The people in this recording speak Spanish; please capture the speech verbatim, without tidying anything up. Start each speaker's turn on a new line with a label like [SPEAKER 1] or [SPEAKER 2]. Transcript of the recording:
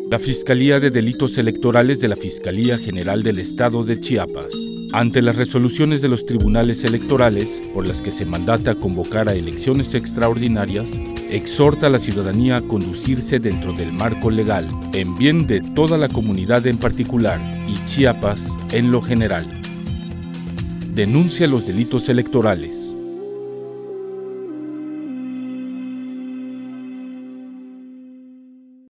[SPEAKER 1] La Fiscalía de Delitos Electorales de la Fiscalía General del Estado de Chiapas, ante las resoluciones de los tribunales electorales por las que se mandata convocar a elecciones extraordinarias, exhorta a la ciudadanía a conducirse dentro del marco legal, en bien de toda la comunidad en particular y Chiapas en lo general. Denuncia los delitos electorales.